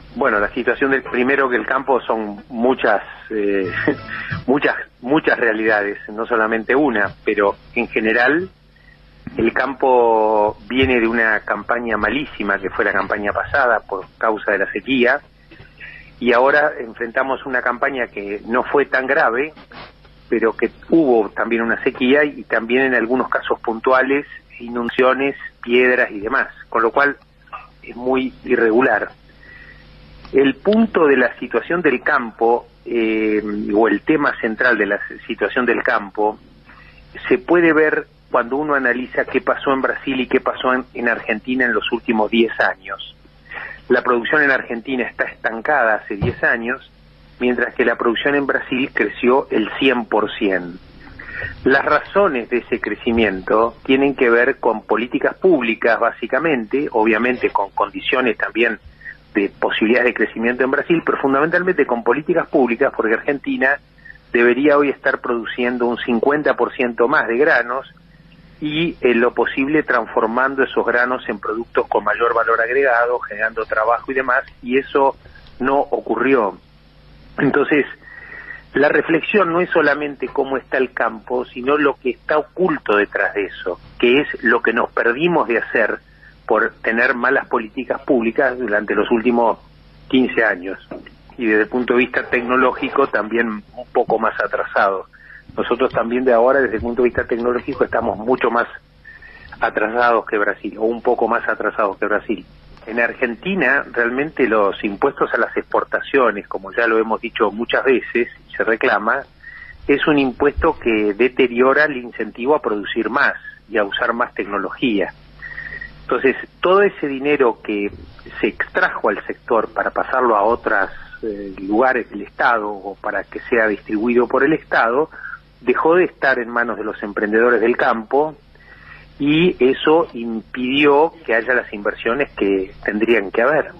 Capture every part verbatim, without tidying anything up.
Bueno, la situación del primero que el campo son muchas, eh, muchas, muchas realidades, no solamente una, pero en general el campo viene de una campaña malísima que fue la campaña pasada por causa de la sequía, y ahora enfrentamos una campaña que no fue tan grave, pero que hubo también una sequía y también en algunos casos puntuales inundaciones, piedras y demás, con lo cual es muy irregular. El punto de la situación del campo, eh, o el tema central de la situación del campo, se puede ver cuando uno analiza qué pasó en Brasil y qué pasó en, en Argentina en los últimos diez años. La producción en Argentina está estancada hace diez años, mientras que la producción en Brasil creció el cien por ciento. Las razones de ese crecimiento tienen que ver con políticas públicas, básicamente, obviamente con condiciones también de posibilidades de crecimiento en Brasil, pero fundamentalmente con políticas públicas, porque Argentina debería hoy estar produciendo un cincuenta por ciento más de granos y en lo posible transformando esos granos en productos con mayor valor agregado, generando trabajo y demás, y eso no ocurrió. Entonces, la reflexión no es solamente cómo está el campo, sino lo que está oculto detrás de eso, que es lo que nos perdimos de hacer por tener malas políticas públicas durante los últimos quince años. Y desde el punto de vista tecnológico también un poco más atrasados. Nosotros también de ahora, desde el punto de vista tecnológico, estamos mucho más atrasados que Brasil, o un poco más atrasados que Brasil. En Argentina, realmente los impuestos a las exportaciones, como ya lo hemos dicho muchas veces, se reclama, es un impuesto que deteriora el incentivo a producir más y a usar más tecnología. Entonces, todo ese dinero que se extrajo al sector para pasarlo a otros eh, lugares del Estado o para que sea distribuido por el Estado, dejó de estar en manos de los emprendedores del campo, y eso impidió que haya las inversiones que tendrían que haber.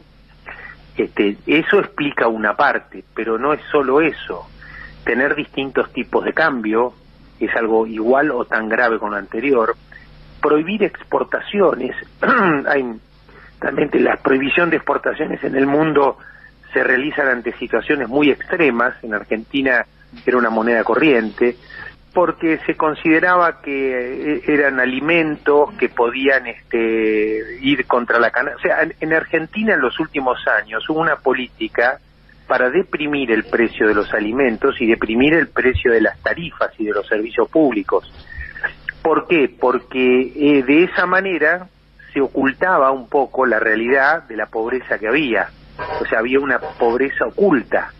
Este, eso explica una parte, pero no es solo eso. Tener distintos tipos de cambio es algo igual o tan grave con lo anterior. Prohibir exportaciones, hay realmente la prohibición de exportaciones en el mundo se realizan ante situaciones muy extremas. En Argentina era una moneda corriente, porque se consideraba que eran alimentos que podían este, ir contra la canasta. O sea, en Argentina en los últimos años hubo una política para deprimir el precio de los alimentos y deprimir el precio de las tarifas y de los servicios públicos. ¿Por qué? Porque eh, de esa manera se ocultaba un poco la realidad de la pobreza que había. O sea, había una pobreza oculta.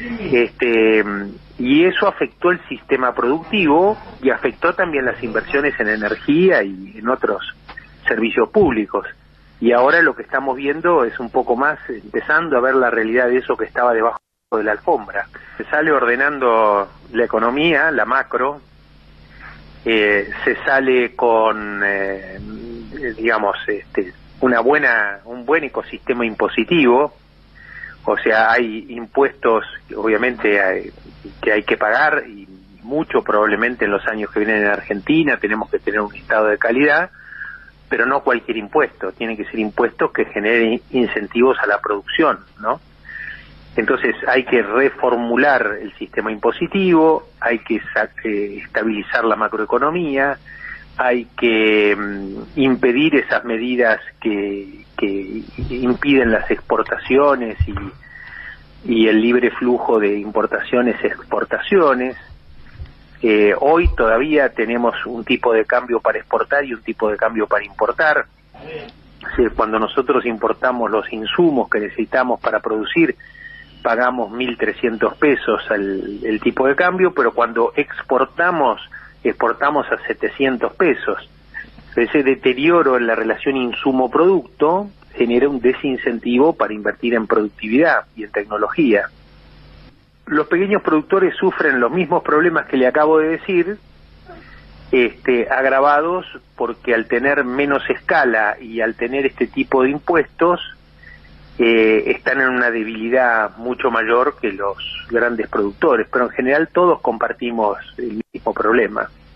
Este, y eso afectó el sistema productivo y afectó también las inversiones en energía y en otros servicios públicos. Y ahora lo que estamos viendo es un poco más, empezando a ver la realidad de eso que estaba debajo de la alfombra. Se sale ordenando la economía, la macro, eh, se sale con, eh, digamos, este, una buena, un buen ecosistema impositivo. O sea, hay impuestos, obviamente, hay, que hay que pagar, y mucho probablemente en los años que vienen en Argentina. Tenemos que tener un estado de calidad, pero no cualquier impuesto. Tienen que ser impuestos que generen incentivos a la producción, ¿no? Entonces hay que reformular el sistema impositivo, hay que eh, estabilizar la macroeconomía, hay que um, impedir esas medidas que, que impiden las exportaciones y, y el libre flujo de importaciones y exportaciones. Eh, hoy todavía tenemos un tipo de cambio para exportar y un tipo de cambio para importar. O sea, cuando nosotros importamos los insumos que necesitamos para producir, pagamos mil trescientos pesos al el tipo de cambio, pero cuando exportamos, exportamos a setecientos pesos. Ese deterioro en la relación insumo-producto genera un desincentivo para invertir en productividad y en tecnología. Los pequeños productores sufren los mismos problemas que le acabo de decir, este, agravados porque al tener menos escala y al tener este tipo de impuestos, eh, están en una debilidad mucho mayor que los grandes productores, pero en general todos compartimos el mismo problema.